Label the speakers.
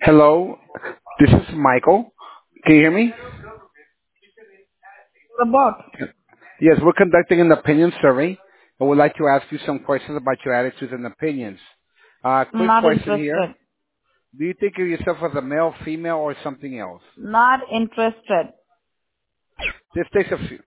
Speaker 1: Hello, this is Michael. Can you hear me?
Speaker 2: About
Speaker 1: Yes, we're conducting an opinion survey. I would like to ask you some questions about your attitudes and opinions. Quick
Speaker 2: not
Speaker 1: question here.
Speaker 2: interested.
Speaker 1: Do you think of yourself as a male, female, or something else?
Speaker 2: Not interested.
Speaker 1: This takes a few.